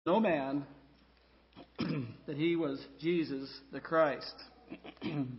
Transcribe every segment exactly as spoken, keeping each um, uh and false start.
no man that he was Jesus the Christ. In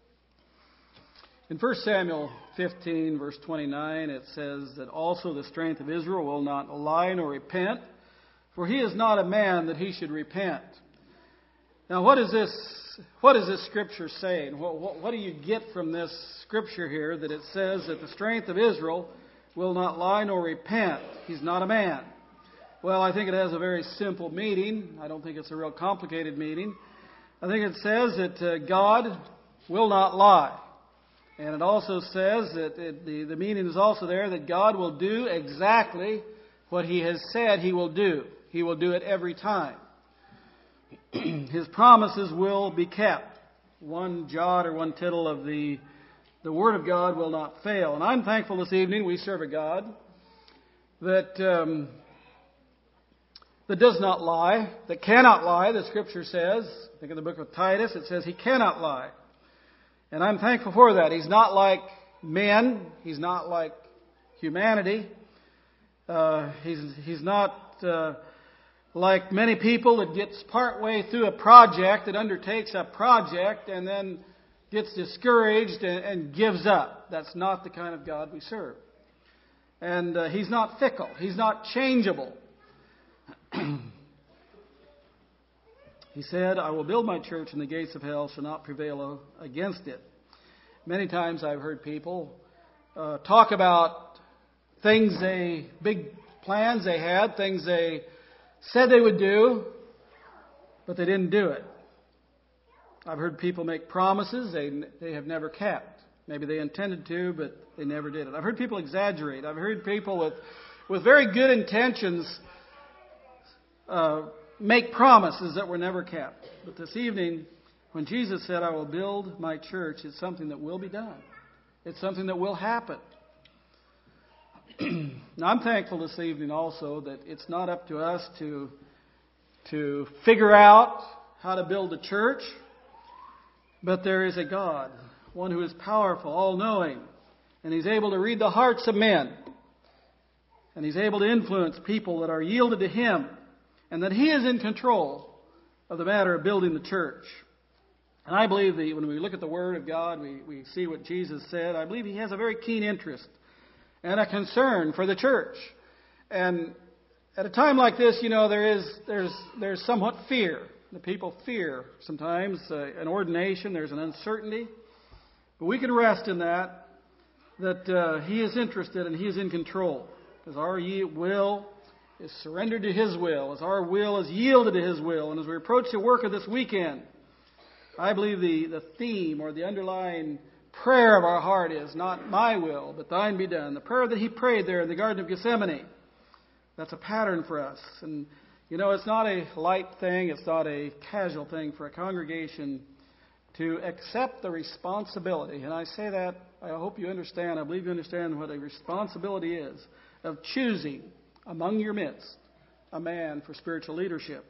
First Samuel fifteen, verse twenty-nine, it says that also the strength of Israel will not lie nor repent, for he is not a man that he should repent. Now, what is this? What is this scripture saying? What, what, what do you get from this scripture here that it says that the strength of Israel will not lie nor repent? He's not a man. Well, I think it has a very simple meaning. I don't think it's a real complicated meaning. I think it says that uh, God will not lie. And it also says that it, the, the meaning is also there that God will do exactly what He has said He will do. He will do it every time. His promises will be kept. One jot or one tittle of the, the Word of God will not fail. And I'm thankful this evening we serve a God that... Um, that does not lie, that cannot lie, the Scripture says. I think in the book of Titus it says He cannot lie. And I'm thankful for that. He's not like men. He's not like humanity. Uh, he's, he's not uh, like many people that gets partway through a project, that undertakes a project and then gets discouraged and, and gives up. That's not the kind of God we serve. And uh, He's not fickle. He's not changeable. He said, I will build my church and the gates of hell shall not prevail against it. Many times I've heard people uh, talk about things they, big plans they had, things they said they would do, but they didn't do it. I've heard people make promises they, they have never kept. Maybe they intended to, but they never did it. I've heard people exaggerate. I've heard people with, with very good intentions Uh, make promises that were never kept. But this evening, when Jesus said, I will build my church, it's something that will be done. It's something that will happen. Now, I'm thankful this evening also that it's not up to us to, to figure out how to build a church, but there is a God, one who is powerful, all-knowing, and He's able to read the hearts of men, and He's able to influence people that are yielded to Him, and that He is in control of the matter of building the church. And I believe that when we look at the Word of God, we, we see what Jesus said. I believe He has a very keen interest and a concern for the church. And at a time like this, you know, there is there's there's somewhat fear. The people fear sometimes uh, an ordination. There's an uncertainty. But we can rest in that, that uh, He is interested and He is in control. Because our will is surrendered to His will, as our will is yielded to His will. And as we approach the work of this weekend, I believe the, the theme or the underlying prayer of our heart is not my will, but thine be done. The prayer that He prayed there in the Garden of Gethsemane, that's a pattern for us. And, you know, it's not a light thing, it's not a casual thing for a congregation to accept the responsibility. And I say that, I hope you understand, I believe you understand what a responsibility is, of choosing among your midst a man for spiritual leadership.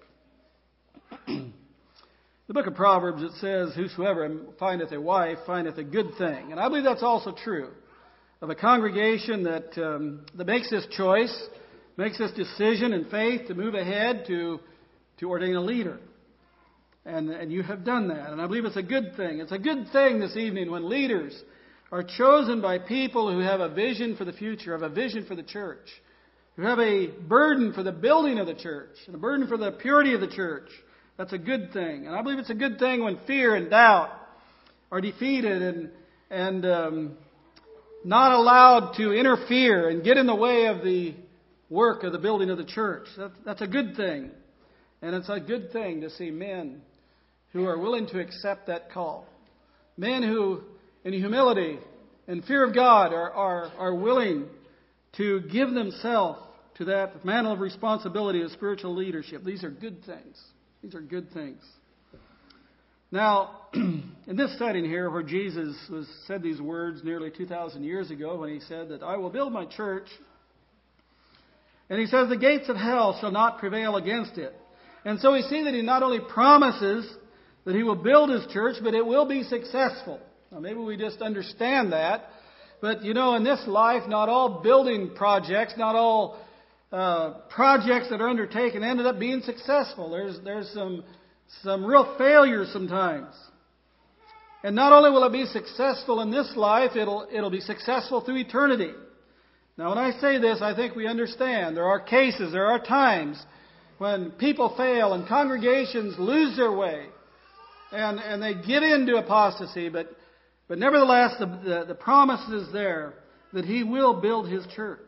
The book of Proverbs, it says, whosoever findeth a wife findeth a good thing. And I believe that's also true of a congregation that um, that makes this choice, makes this decision in faith to move ahead to to ordain a leader. And, and you have done that. And I believe it's a good thing. It's a good thing this evening when leaders are chosen by people who have a vision for the future, have a vision for the church, who have a burden for the building of the church, and a burden for the purity of the church. That's a good thing. And I believe it's a good thing when fear and doubt are defeated and, and um, not allowed to interfere and get in the way of the work of the building of the church. That, that's a good thing. And it's a good thing to see men who are willing to accept that call. Men who, in humility and fear of God, are, are, are willing to give themselves to that mantle of responsibility of spiritual leadership. These are good things. These are good things. Now, in this setting here where Jesus was said these words nearly two thousand years ago when He said that I will build my church, and He says the gates of hell shall not prevail against it. And so we see that He not only promises that He will build His church, but it will be successful. Now maybe we just understand that. But, you know, in this life, not all building projects, not all uh, projects that are undertaken ended up being successful. There's there's some some real failures sometimes. And not only will it be successful in this life, it'll it'll be successful through eternity. Now, when I say this, I think we understand. There are cases, there are times when people fail and congregations lose their way and, and they get into apostasy. But, but nevertheless, the, the, the promise is there that He will build His church.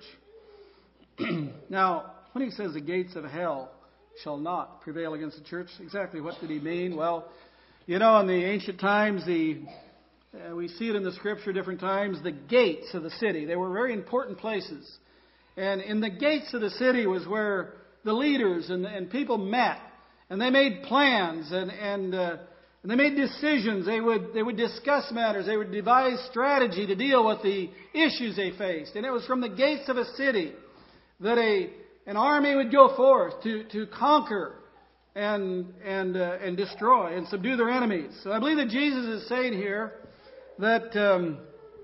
Now, when He says the gates of hell shall not prevail against the church, exactly what did He mean? Well, you know, in the ancient times, the uh, we see it in the Scripture different times, the gates of the city. They were very important places. And in the gates of the city was where the leaders and, and people met. And they made plans and, and, uh, and they made decisions. They would, they would discuss matters. They would devise strategy to deal with the issues they faced. And it was from the gates of a city that a an army would go forth to, to conquer and and uh, and destroy and subdue their enemies. So I believe that Jesus is saying here that um,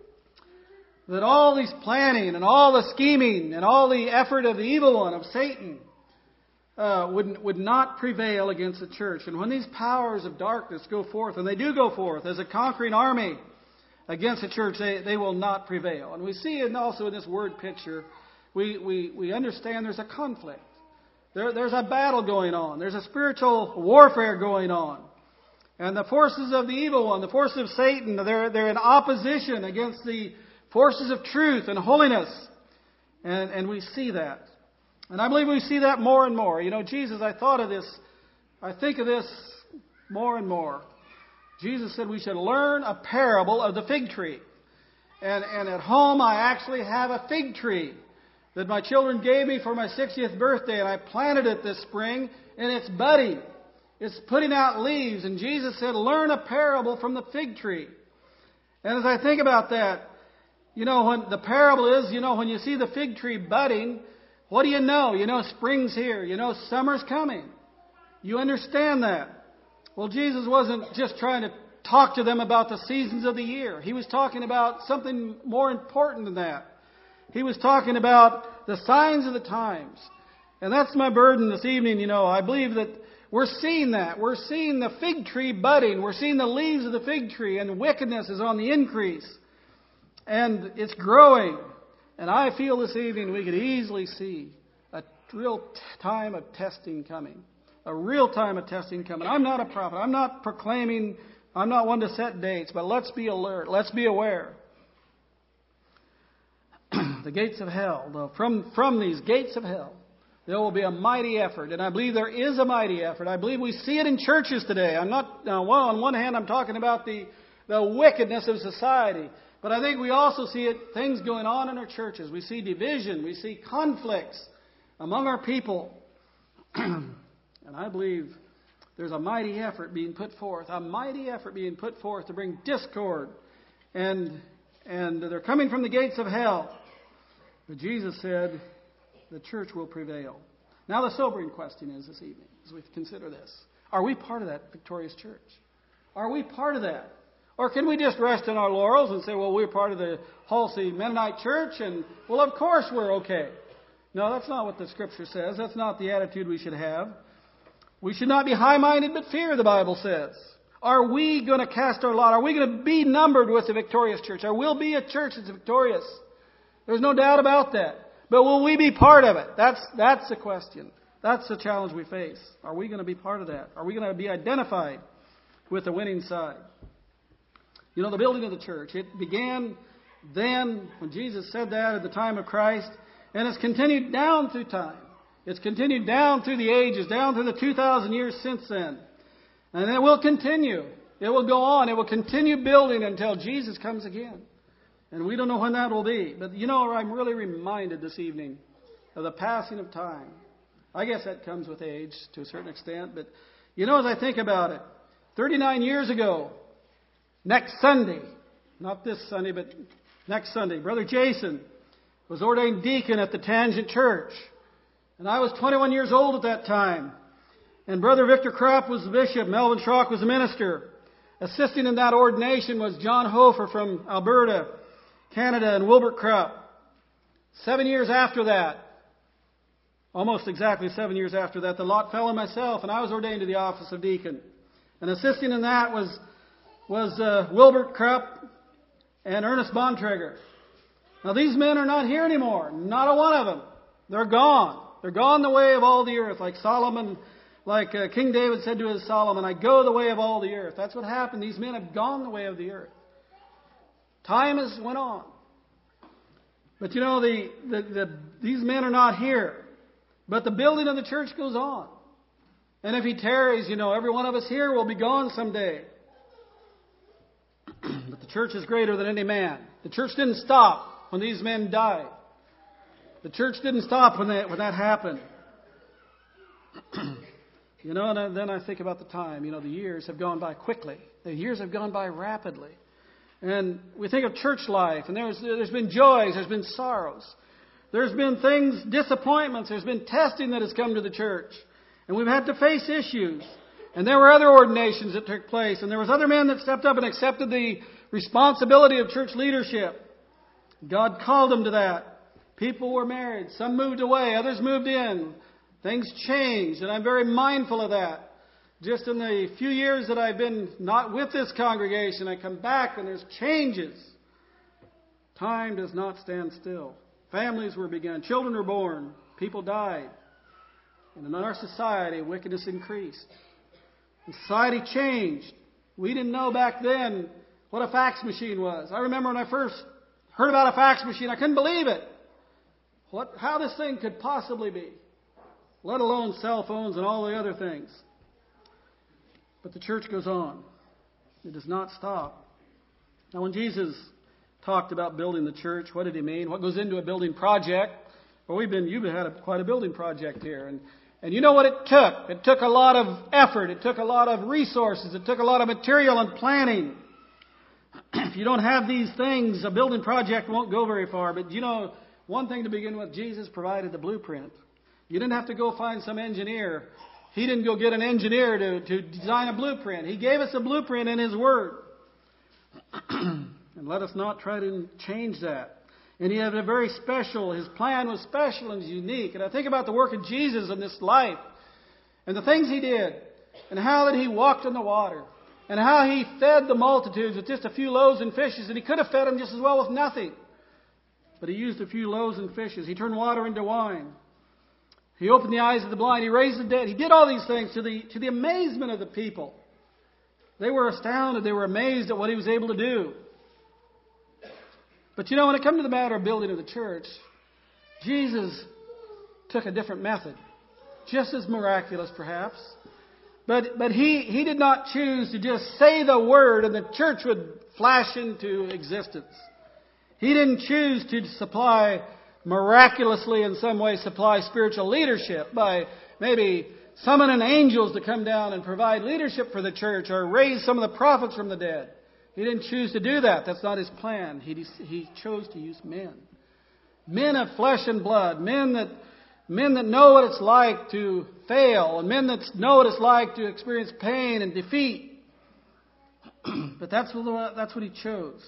that all this planning and all the scheming and all the effort of the evil one, of Satan, uh, would would not prevail against the church. And when these powers of darkness go forth, and they do go forth as a conquering army against the church, they, they will not prevail. And we see it also in this word picture, we, we, we understand there's a conflict. There, there's a battle going on. There's a spiritual warfare going on. And the forces of the evil one, the forces of Satan, they're, they're in opposition against the forces of truth and holiness. And, and we see that. And I believe we see that more and more. You know, Jesus, I thought of this, I think of this more and more. Jesus said we should learn a parable of the fig tree. And, and at home I actually have a fig tree that my children gave me for my sixtieth birthday. And I planted it this spring, and it's budding. It's putting out leaves. And Jesus said, learn a parable from the fig tree. And as I think about that, you know, when the parable is, you know, when you see the fig tree budding, what do you know? You know, spring's here. You know, summer's coming. You understand that. Well, Jesus wasn't just trying to talk to them about the seasons of the year. He was talking about something more important than that. He was talking about the signs of the times. And that's my burden this evening. You know, I believe that we're seeing that. We're seeing the fig tree budding. We're seeing the leaves of the fig tree, and wickedness is on the increase. And it's growing. And I feel this evening we could easily see a real t- time of testing coming. A real time of testing coming. I'm not a prophet. I'm not proclaiming, I'm not one to set dates, but let's be alert. Let's be aware. The gates of hell, though, from, from these gates of hell, there will be a mighty effort. And I believe there is a mighty effort. I believe we see it in churches today. I'm not, uh, well, on one hand, I'm talking about the, the wickedness of society. But I think we also see it, things going on in our churches. We see division. We see conflicts among our people. And I believe there's a mighty effort being put forth, a mighty effort being put forth to bring discord. And, and they're coming from the gates of hell. But Jesus said the church will prevail. Now the sobering question is this evening, as we consider this, are we part of that victorious church? Are we part of that? Or can we just rest in our laurels and say, well, we're part of the Halsey Mennonite Church, and, well, of course we're okay. No, that's not what the Scripture says. That's not the attitude we should have. We should not be high-minded, but fear, the Bible says. Are we going to cast our lot? Are we going to be numbered with the victorious church? Or will be a church that's victorious? There's no doubt about that. But will we be part of it? That's, that's the question. That's the challenge we face. Are we going to be part of that? Are we going to be identified with the winning side? You know, the building of the church, it began then when Jesus said that at the time of Christ, and it's continued down through time. It's continued down through the ages, down through the two thousand years since then. And it will continue. It will go on. It will continue building until Jesus comes again. And we don't know when that will be. But you know, I'm really reminded this evening of the passing of time. I guess that comes with age to a certain extent. But you know, as I think about it, thirty-nine years ago, next Sunday, not this Sunday, but next Sunday, Brother Jason was ordained deacon at the Tangent Church. And I was twenty-one years old at that time. And Brother Victor Krapp was the bishop. Melvin Schrock was the minister. Assisting in that ordination was John Hofer from Alberta, Canada, and Wilbert Krapp. Seven years after that, Almost exactly seven years after that, the lot fell on myself, and I was ordained to the office of deacon. And assisting in that was was uh, Wilbert Krupp and Ernest Bontrager. Now these men are not here anymore. Not a one of them. They're gone. They're gone the way of all the earth, like Solomon, like uh, King David said to his Solomon, I go the way of all the earth. That's what happened. These men have gone the way of the earth. Time has went on. But you know, the, the, the these men are not here. But the building of the church goes on. And if he tarries, you know, every one of us here will be gone someday. But the church is greater than any man. The church didn't stop when these men died. The church didn't stop when that, when that happened. You know, and then I think about the time. You know, the years have gone by quickly. The years have gone by rapidly. And we think of church life, and there's there's been joys, there's been sorrows. There's been things, disappointments. There's been testing that has come to the church. And we've had to face issues. And there were other ordinations that took place. And there was other men that stepped up and accepted the responsibility of church leadership. God called them to that. People were married. Some moved away. Others moved in. Things changed. And I'm very mindful of that. Just in the few years that I've been not with this congregation, I come back and there's changes. Time does not stand still. Families were begun. Children were born. People died. And in our society, wickedness increased. Society changed. We didn't know back then what a fax machine was. I remember when I first heard about a fax machine, I couldn't believe it. What, how this thing could possibly be, let alone cell phones and all the other things. But the church goes on. It does not stop. Now, when Jesus talked about building the church, what did he mean? What goes into a building project? Well, we've been, you've had a, quite a building project here. And, and you know what it took? It took a lot of effort. It took a lot of resources. It took a lot of material and planning. If you don't have these things, a building project won't go very far. But you know, one thing to begin with, Jesus provided the blueprint. You didn't have to go find some engineer. He didn't go get an engineer to, to design a blueprint. He gave us a blueprint in His Word. And let us not try to change that. And He had a very special, His plan was special and unique. And I think about the work of Jesus in this life. And the things He did. And how that He walked on the water. And how He fed the multitudes with just a few loaves and fishes. And He could have fed them just as well with nothing. But He used a few loaves and fishes. He turned water into wine. He opened the eyes of the blind. He raised the dead. He did all these things to the, to the amazement of the people. They were astounded. They were amazed at what He was able to do. But you know, when it comes to the matter of building of the church, Jesus took a different method. Just as miraculous, perhaps. But but he, he did not choose to just say the word and the church would flash into existence. He didn't choose to supply, miraculously in some way, supply spiritual leadership by maybe summoning angels to come down and provide leadership for the church or raise some of the prophets from the dead. He didn't choose to do that. That's not His plan. He, he chose to use men. Men of flesh and blood. Men that, men that know what it's like to fail. And men that know what it's like to experience pain and defeat. But that's what, that's what He chose.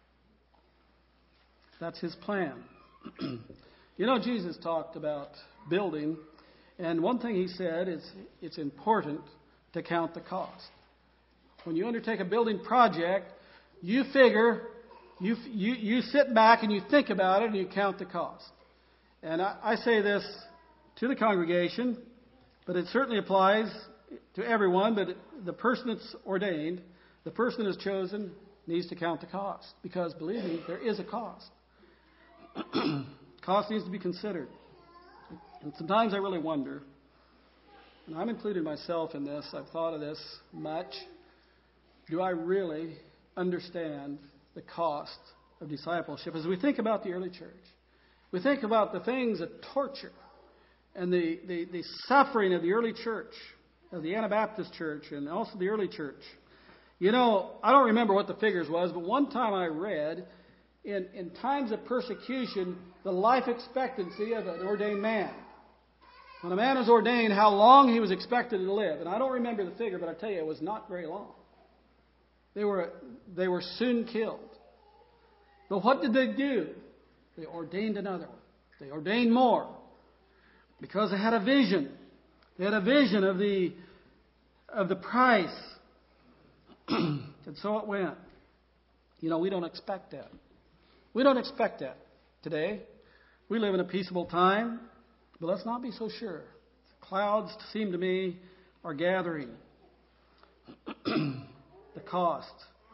That's His plan. You know, Jesus talked about building. And one thing He said is it's important to count the cost. When you undertake a building project, you figure, you, you, you sit back and you think about it and you count the cost. And I, I say this to the congregation, but it certainly applies to everyone, but the person that's ordained, the person that's chosen, needs to count the cost. Because, believe me, there is a cost. Cost needs to be considered. And sometimes I really wonder, and I'm including myself in this, I've thought of this much, do I really understand the cost of discipleship? As we think about the early church, we think about the things of torture and the, the, the suffering of the early church, of the Anabaptist church and also the early church. You know, I don't remember what the figures was, but one time I read, in, in times of persecution, the life expectancy of an ordained man. When a man was ordained, how long he was expected to live. And I don't remember the figure, but I tell you, it was not very long. They were, they were soon killed. But what did they do? They ordained another one. They ordained more. Because they had a vision. They had a vision of the of the price. And so it went. You know, we don't expect that. We don't expect that today. We live in a peaceable time, but let's not be so sure. Clouds seem to me are gathering. The cost.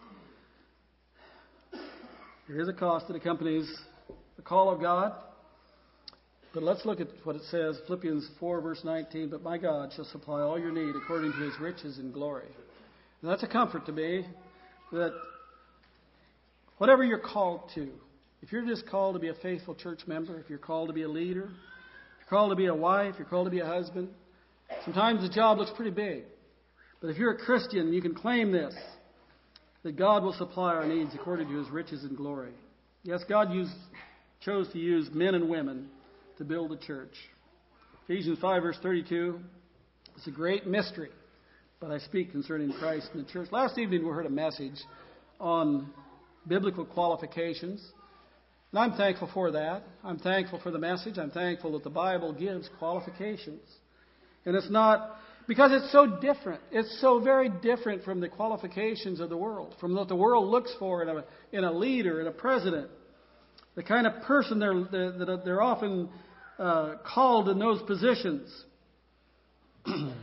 There is a cost that accompanies the call of God. But let's look at what it says, Philippians four, verse nineteen. But my God shall supply all your need according to His riches and glory. And that's a comfort to me, that whatever you're called to, if you're just called to be a faithful church member, if you're called to be a leader, if you're called to be a wife, if you're called to be a husband, sometimes the job looks pretty big. But if you're a Christian, you can claim this, that God will supply our needs according to His riches and glory. Yes, God used, chose to use men and women to build a church. Ephesians five, verse thirty-two, it's a great mystery, but I speak concerning Christ and the church. Last evening we heard a message on biblical qualifications, and I'm thankful for that. I'm thankful for the message. I'm thankful that the Bible gives qualifications. And it's not, because it's so different. It's so very different from the qualifications of the world, from what the world looks for in a, in a leader, in a president. The kind of person they're, that they're often uh, called in those positions. But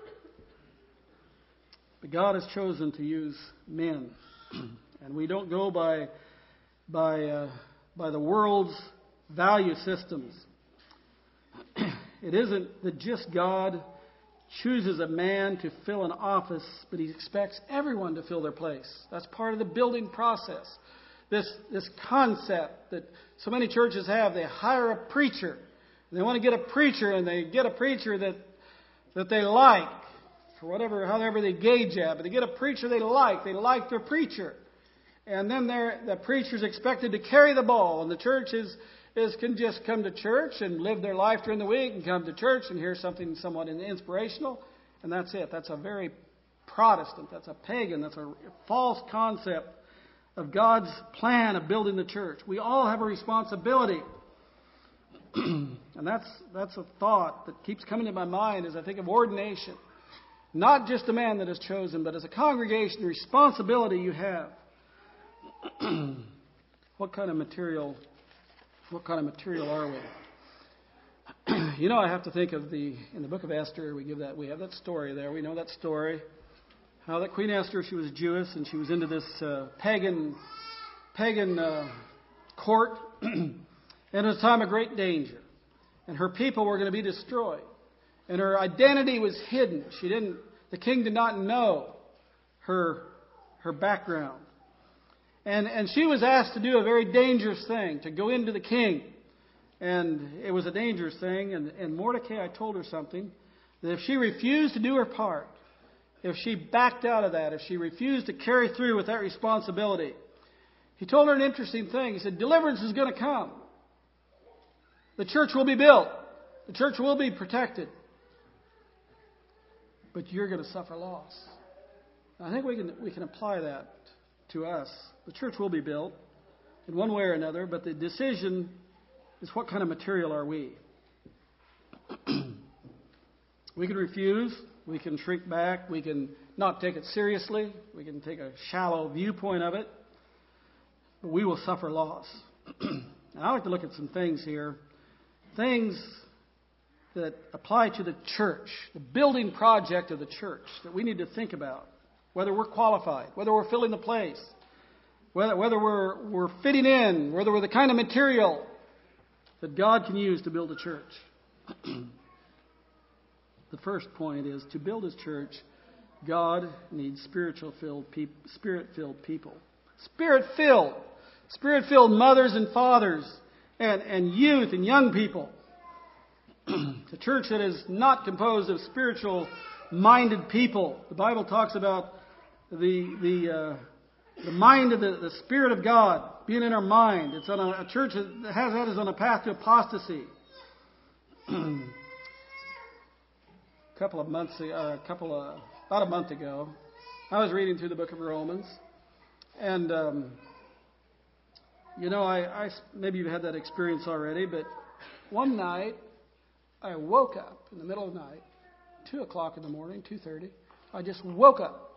God has chosen to use men. And we don't go by, by, uh, by the world's value systems. It isn't that just God chooses a man to fill an office, but He expects everyone to fill their place. That's part of the building process. This this concept that so many churches have, they hire a preacher. And they want to get a preacher, and they get a preacher that that they like, for whatever, however they gauge that. But they get a preacher they like. They like their preacher. And then the preacher's expected to carry the ball. And the church is, is can just come to church and live their life during the week and come to church and hear something somewhat inspirational. And that's it. That's a very Protestant. That's a pagan. That's a false concept of God's plan of building the church. We all have a responsibility. And that's that's a thought that keeps coming to my mind as I think of ordination. Not just a man that is chosen, but as a congregation, the responsibility you have. What kind of material what kind of material are we? You know, I have to think of the in the book of Esther, we give that we have that story there. We know that story. How that Queen Esther, she was Jewish, and she was into this uh, pagan pagan uh, court, and it was a time of great danger. And her people were going to be destroyed. And her identity was hidden. She didn't. The king did not know her her background. And and she was asked to do a very dangerous thing, to go into the king. And it was a dangerous thing. And, and Mordecai told her something, that if she refused to do her part, if she backed out of that, if she refused to carry through with that responsibility, he told her an interesting thing. He said, deliverance is going to come. The church will be built. The church will be protected. But you're going to suffer loss. I think we can we can apply that to us. The church will be built in one way or another, but the decision is what kind of material are we? We can refuse. We can shrink back. We can not take it seriously. We can take a shallow viewpoint of it. But we will suffer loss. And I like to look at some things here. Things that apply to the church, the building project of the church that we need to think about. Whether we're qualified, whether we're filling the place, whether, whether we're, we're fitting in, whether we're the kind of material that God can use to build a church. The first point is, to build His church, God needs spiritual-filled peop- spirit-filled people. Spirit-filled. Spirit-filled mothers and fathers and, and youth and young people. A church that is not composed of spiritual-minded people. The Bible talks about the the uh, the mind of the, the Spirit of God being in our mind. It's on a, a church that has that is on a path to apostasy. A couple of months, uh, a couple of about a month ago, I was reading through the book of Romans, and um, you know, I, I maybe you've had that experience already, but one night I woke up in the middle of the night, two o'clock in the morning, two thirty. I just woke up.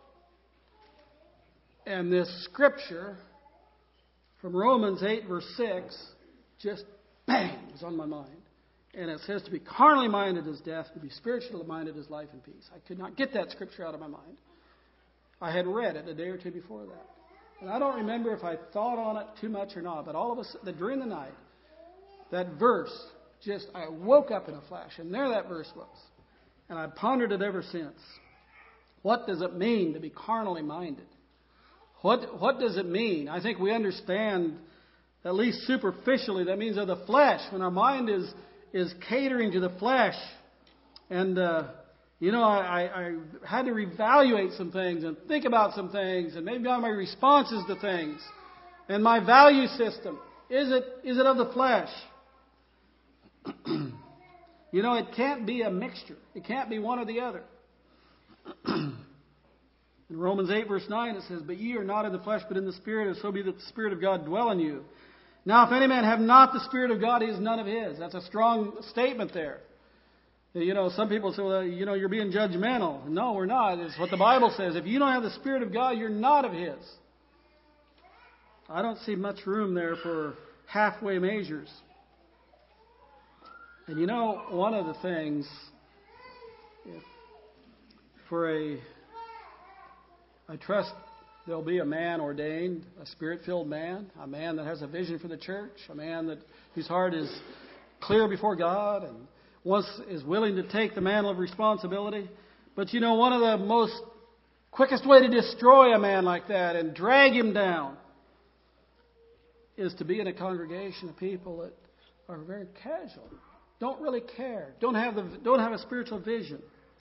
And this scripture from Romans eight, verse six, just bang, was on my mind. And it says to be carnally minded is death, to be spiritually minded is life and peace. I could not get that scripture out of my mind. I had read it a day or two before that. And I don't remember if I thought on it too much or not, but all of a sudden, during the night, that verse, just, I woke up in a flash, and there that verse was. And I've pondered it ever since. What does it mean to be carnally minded? What, what does it mean? I think we understand, at least superficially, that means of the flesh. When our mind is, is catering to the flesh. And, uh, you know, I, I, I had to reevaluate some things and think about some things and maybe on my responses to things. And my value system. Is it, is it of the flesh? You know, it can't be a mixture. It can't be one or the other. In Romans eight, verse nine, it says, "But ye are not in the flesh, but in the Spirit, and so be that the Spirit of God dwell in you. Now, if any man have not the Spirit of God, he is none of his." That's a strong statement there. You know, some people say, well, you know, you're being judgmental. No, we're not. It's what the Bible says. If you don't have the Spirit of God, you're not of his. I don't see much room there for halfway measures. And you know, one of the things, if for a, I trust there'll be a man ordained, a Spirit-filled man, a man that has a vision for the church, a man that whose heart is clear before God and once is willing to take the mantle of responsibility. But you know, one of the most quickest way to destroy a man like that and drag him down is to be in a congregation of people that are very casual, don't really care, don't have the don't have a spiritual vision.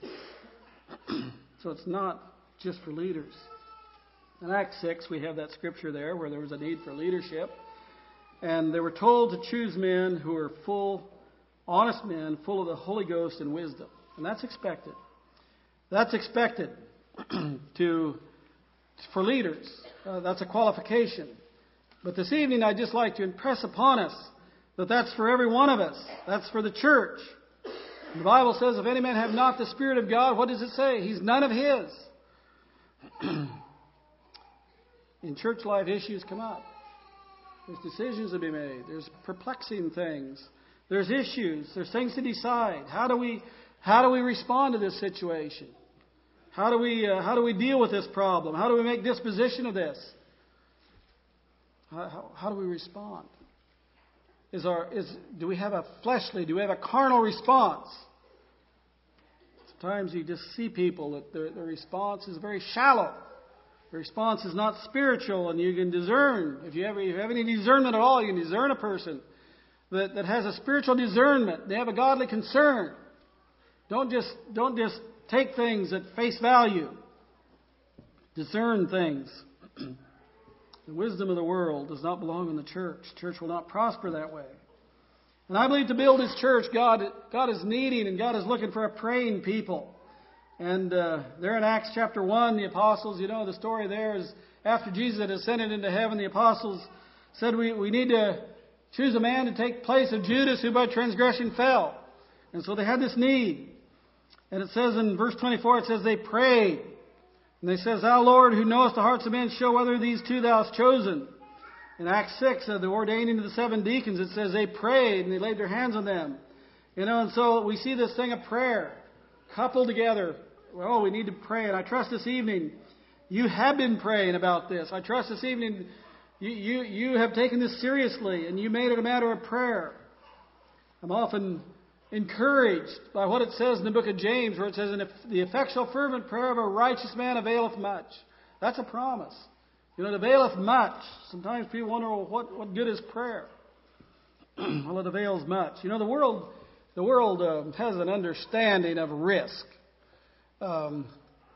So it's not just for leaders. In Acts six, we have that scripture there where there was a need for leadership, and they were told to choose men who were full, honest men, full of the Holy Ghost and wisdom, and that's expected. That's expected to for leaders. Uh, that's a qualification. But this evening, I'd just like to impress upon us that that's for every one of us. That's for the church. The Bible says, if any man have not the Spirit of God, what does it say? He's none of his. In church life, issues come up. There's decisions to be made. There's perplexing things. There's issues. There's things to decide. How do we, how do we respond to this situation? How do we, uh, how do we deal with this problem? How do we make disposition of this? How, how, how do we respond? Is our, is, do we have a fleshly, do we have a carnal response? Sometimes you just see people that their, their response is very shallow. The response is not spiritual, and you can discern. If you, ever, if you have any discernment at all, you can discern a person that, that has a spiritual discernment. They have a godly concern. Don't just, don't just take things at face value. Discern things. The wisdom of the world does not belong in the church. The church will not prosper that way. And I believe to build His church, God, God is needing and God is looking for a praying people. And uh, there in Acts chapter one, the apostles, you know, the story there is after Jesus had ascended into heaven, the apostles said we, we need to choose a man to take place of Judas who by transgression fell. And so they had this need. And it says in verse twenty-four, it says they prayed. And they says, Thou Lord, who knowest the hearts of men, show whether these two thou hast chosen. In Acts six, uh, the ordaining of the seven deacons, it says they prayed and they laid their hands on them. You know, and so we see this thing of prayer coupled together. Well, we need to pray. And I trust this evening you have been praying about this. I trust this evening you, you, you have taken this seriously and you made it a matter of prayer. I'm often encouraged by what it says in the book of James, where it says, "And the effectual fervent prayer of a righteous man availeth much." That's a promise. You know, it availeth much. Sometimes people wonder, well, what, what good is prayer? Well, it avails much. You know, the world, the world uh, has an understanding of risk. Um,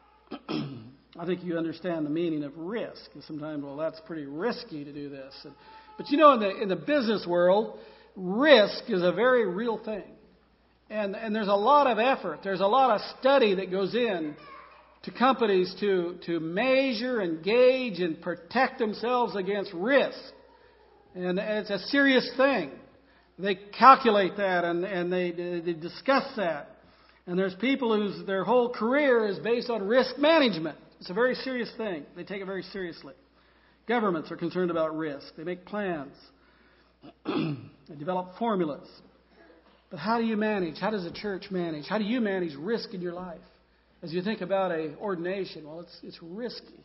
I think you understand the meaning of risk. And sometimes, well, that's pretty risky to do this. And, but you know, in the in the business world, risk is a very real thing. And, and there's a lot of effort. There's a lot of study that goes in to companies to, to measure and gauge and protect themselves against risk. And it's a serious thing. They calculate that and, and they, they discuss that. And there's people whose their whole career is based on risk management. It's a very serious thing. They take it very seriously. Governments are concerned about risk. They make plans. They develop formulas. But how do you manage? How does a church manage? How do you manage risk in your life? As you think about a ordination, well, it's it's risky.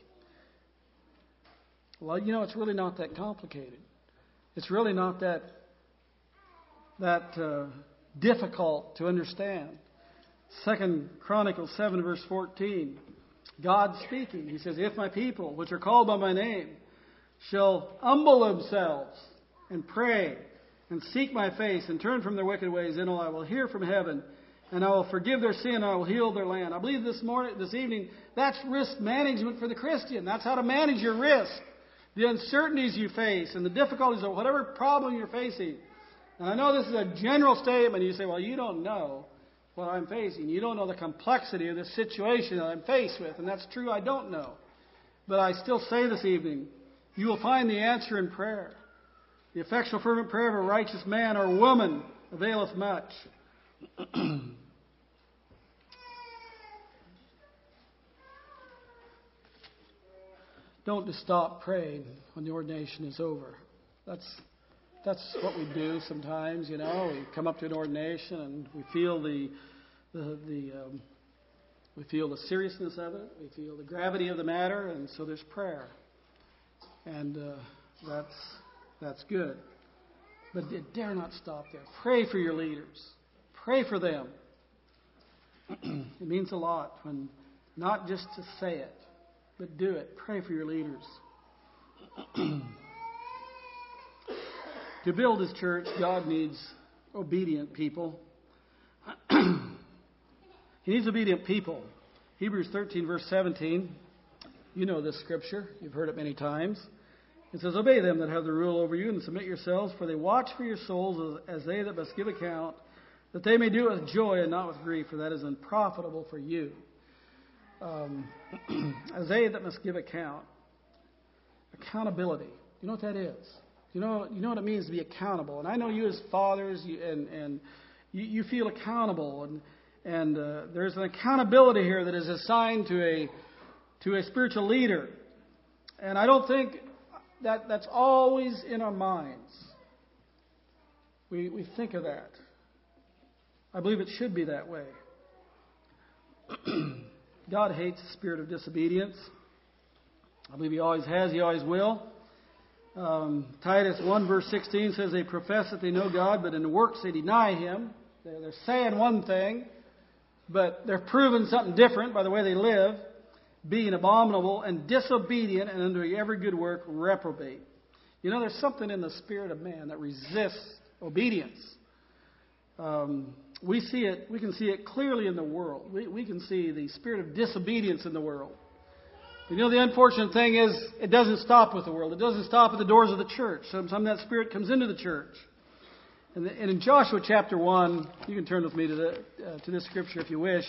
Well, you know, it's really not that complicated. It's really not that that uh, difficult to understand. Second Chronicles seven, verse fourteen. God speaking. He says, "If my people, which are called by my name, shall humble themselves and pray and seek my face and turn from their wicked ways, then I will hear from heaven and I will forgive their sin and I will heal their land." I believe this morning, this evening, that's risk management for the Christian. That's how to manage your risk, the uncertainties you face, and the difficulties of whatever problem you're facing. And I know this is a general statement. You say, "Well, you don't know what I'm facing. You don't know the complexity of the situation that I'm faced with." And that's true, I don't know. But I still say this evening, you will find the answer in prayer. The effectual fervent prayer of a righteous man or woman availeth much. Don't just stop praying when the ordination is over. That's that's what we do sometimes, you know. We come up to an ordination and we feel the the, the um, we feel the seriousness of it. We feel the gravity of the matter, and so there's prayer, and uh, that's that's good. But dare not stop there. Pray for your leaders. Pray for them. It means a lot when not just to say it, but do it. Pray for your leaders. To build His church, God needs obedient people. He needs obedient people. Hebrews thirteen, verse seventeen. You know this scripture. You've heard it many times. It says, "Obey them that have the rule over you, and submit yourselves, for they watch for your souls as they that must give account, that they may do it with joy and not with grief, for that is unprofitable for you." Um, as they that must give account. Accountability. You know what that is? You know, you know what it means to be accountable. And I know you as fathers, you, and and you, you feel accountable, and and uh, there's an accountability here that is assigned to a to a spiritual leader. And I don't think that that's always in our minds. We we think of that. I believe it should be that way. God hates the spirit of disobedience. I believe He always has. He always will. Um, Titus one verse sixteen says, "They profess that they know God, but in the works they deny Him." They're, they're saying one thing, but they're proving something different by the way they live, being abominable and disobedient, and under every good work reprobate. You know, there's something in the spirit of man that resists obedience. Um, we see it. We can see it clearly in the world. We, we can see the spirit of disobedience in the world. You know, the unfortunate thing is, it doesn't stop with the world. It doesn't stop at the doors of the church. Sometimes that spirit comes into the church. And, the, and in Joshua chapter one, you can turn with me to the uh, to this scripture if you wish.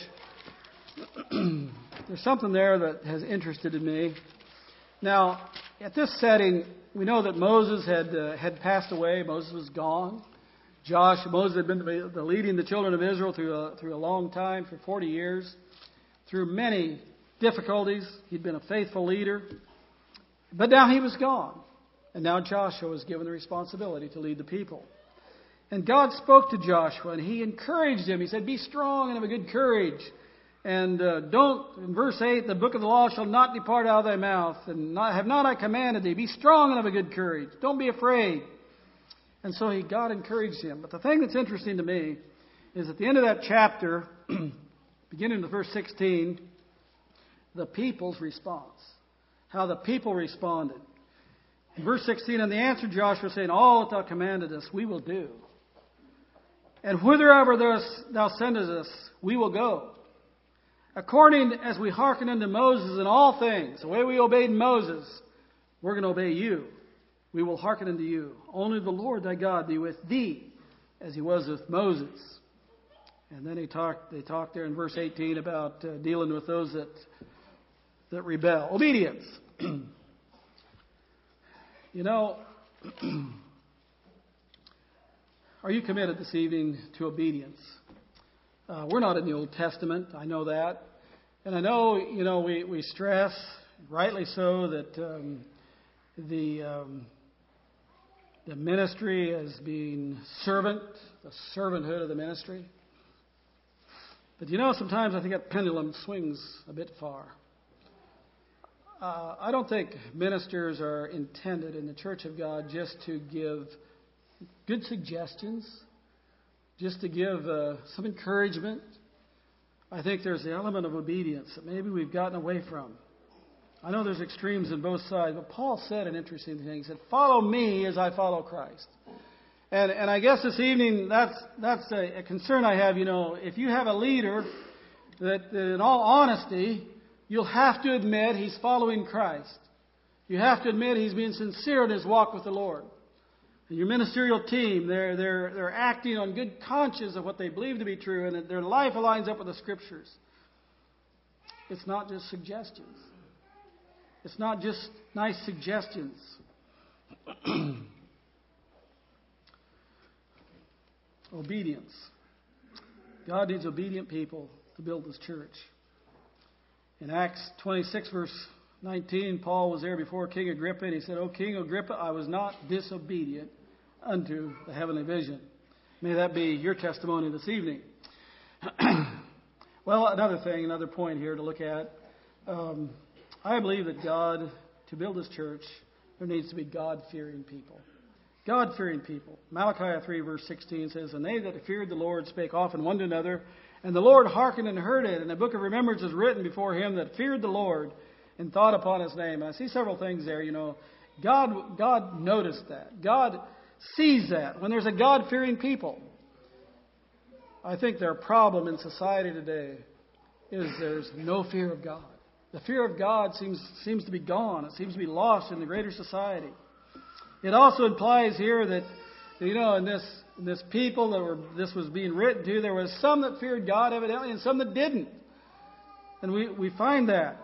There's something there that has interested in me. Now, at this setting, we know that Moses had uh, had passed away. Moses was gone. Josh, Moses had been the, the leading the children of Israel through a, through a long time, for forty years, through many difficulties. He'd been a faithful leader. But now he was gone. And now Joshua was given the responsibility to lead the people. And God spoke to Joshua and He encouraged him. He said, "Be strong and have a good courage. And uh, don't," in verse eight, "the book of the law shall not depart out of thy mouth. And not, have not I commanded thee? Be strong and have a good courage. Don't be afraid." And so he, God encouraged him. But the thing that's interesting to me is at the end of that chapter, beginning with verse sixteen, the people's response. How the people responded. In verse sixteen, "And they answered Joshua, saying, All that thou commanded us, we will do. And whithersoever thou sendest us, we will go. According as we hearken unto Moses in all things," the way we obeyed Moses, we're going to obey you. We will hearken unto you. "Only the Lord thy God be with thee, as He was with Moses." And then he talked. They talked there in verse eighteen about uh, dealing with those that that rebel. Obedience. You know, Are you committed this evening to obedience? Uh, we're not in the Old Testament. I know that. And I know, you know, we, we stress, rightly so, that um, the um, the ministry as being servant, the servanthood of the ministry. But you know, sometimes I think that pendulum swings a bit far. Uh, I don't think ministers are intended in the Church of God just to give good suggestions, just to give uh, some encouragement. I think there's the element of obedience that maybe we've gotten away from. I know there's extremes on both sides, but Paul said an interesting thing. He said, "Follow me as I follow Christ." And and I guess this evening, that's that's a, a concern I have. You know, if you have a leader that, that in all honesty, you'll have to admit he's following Christ. You have to admit he's being sincere in his walk with the Lord. And your ministerial team, they're they're they're acting on good conscience of what they believe to be true, and that their life aligns up with the Scriptures. It's not just suggestions. It's not just nice suggestions. Obedience. God needs obedient people to build His church. In Acts twenty-six, verse nineteen, Paul was there before King Agrippa, and he said, "O King Agrippa, I was not disobedient unto the heavenly vision." May that be your testimony this evening. Well, another thing, another point here to look at. Um, I believe that God, to build His church, there needs to be God-fearing people. God-fearing people. Malachi three, verse sixteen says, "And they that feared the Lord spake often one to another, and the Lord hearkened and heard it. And the book of remembrance is written before him that feared the Lord and thought upon His name." And I see several things there. You know, God, God noticed that. God sees that when there's a God-fearing people. I think their problem in society today is there's no fear of God. The fear of God seems seems to be gone. It seems to be lost in the greater society. It also implies here that, you know, in this in this people that were this was being written to, there was some that feared God evidently and some that didn't. And we, we find that.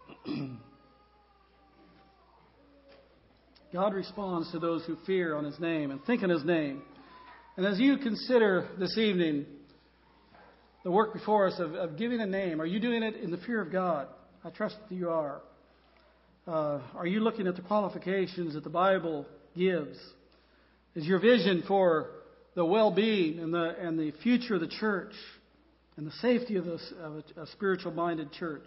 God responds to those who fear on His name and think on His name. And as you consider this evening the work before us of, of giving a name, are you doing it in the fear of God? I trust that you are. Uh, are you looking at the qualifications that the Bible gives? Is your vision for the well-being and the and the future of the church and the safety of, this, of a, a spiritual-minded church?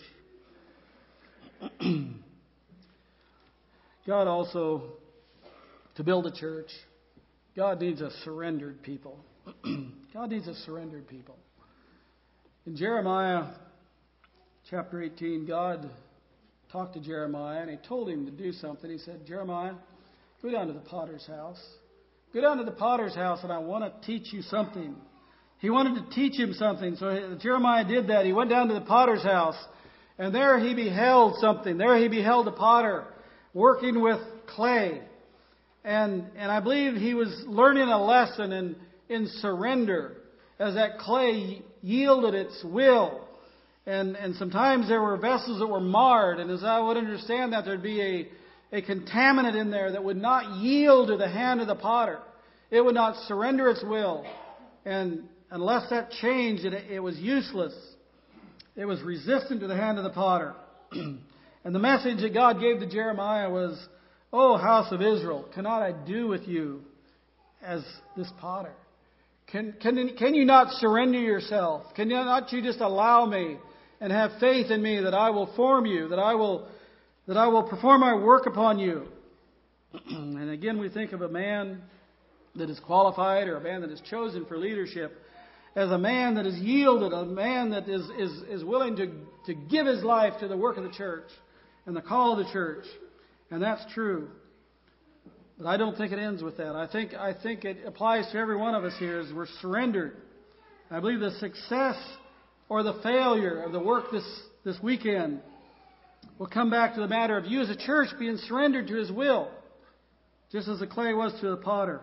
God also, to build a church, God needs a surrendered people. God needs a surrendered people. In Jeremiah chapter eighteen, God talked to Jeremiah and He told him to do something. He said, "Jeremiah, go down to the potter's house. Go down to the potter's house and I want to teach you something." He wanted to teach him something. So Jeremiah did that. He went down to the potter's house and there he beheld something. There he beheld a potter working with clay. And, and I believe he was learning a lesson in, in surrender as that clay yielded its will. And, and sometimes there were vessels that were marred. And as I would understand that, there'd be a, a contaminant in there that would not yield to the hand of the potter. It would not surrender its will. And unless that changed, it, it was useless. It was resistant to the hand of the potter. And the message that God gave to Jeremiah was, "O house of Israel, cannot I do with you as this potter? Can, can, can you not surrender yourself? Can you not you just allow me and have faith in me that I will form you, that I will, that I will perform my work upon you?" And again, we think of a man that is qualified or a man that is chosen for leadership as a man that is yielded, a man that is, is, is willing to, to give his life to the work of the church and the call of the church. And that's true. But I don't think it ends with that. I think I think it applies to every one of us here as we're surrendered. I believe the success or the failure of the work this, this weekend will come back to the matter of you as a church being surrendered to His will, just as the clay was to the potter.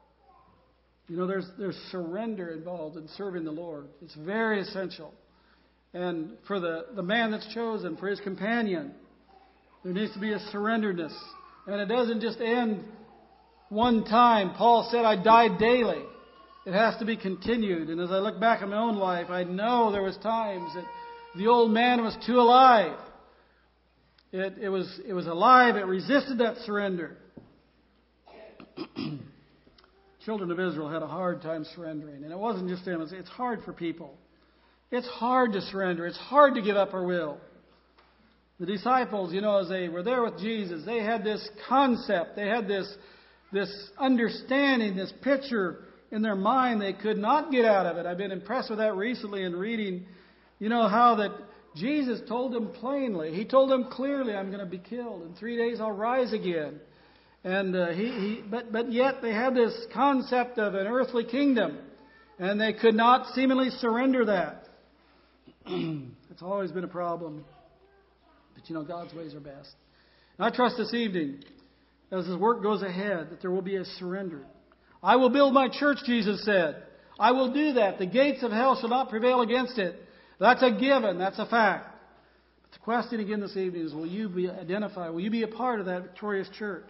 You know, there's there's surrender involved in serving the Lord. It's very essential. And for the, the man that's chosen, for his companion, there needs to be a surrenderedness. And it doesn't just end one time. Paul said, "I died daily." It has to be continued. And as I look back at my own life, I know there was times that the old man was too alive. It, it was it was alive. It resisted that surrender. Children of Israel had a hard time surrendering. And it wasn't just them. It's, it's hard for people. It's hard to surrender. It's hard to give up our will. The disciples, you know, as they were there with Jesus, they had this concept. They had this, this understanding, this picture in their mind. They could not get out of it. I've been impressed with that recently in reading, you know, how that Jesus told them plainly. He told them clearly, I'm going to be killed. In three days I'll rise again. And uh, he, he, but but yet they had this concept of an earthly kingdom, and they could not seemingly surrender that. It's always been a problem, but you know God's ways are best. And I trust this evening, as His work goes ahead, that there will be a surrender. I will build my church, Jesus said. I will do that. The gates of hell shall not prevail against it. That's a given. That's a fact. But the question again this evening is: will you be identified? Will you be a part of that victorious church?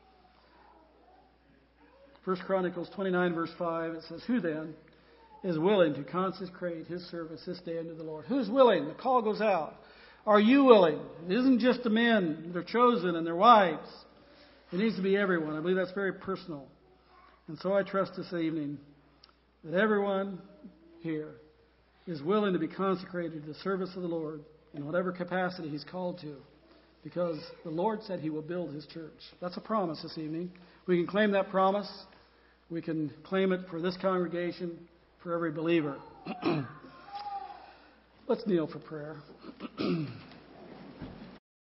First Chronicles twenty-nine, verse five, it says, who then is willing to consecrate his service this day unto the Lord? Who's willing? The call goes out. Are you willing? It isn't just the men that are chosen and their wives. It needs to be everyone. I believe that's very personal. And so I trust this evening that everyone here is willing to be consecrated to the service of the Lord in whatever capacity He's called to. Because the Lord said He will build His church. That's a promise this evening. We can claim that promise. We can claim it for this congregation, for every believer. Let's kneel for prayer.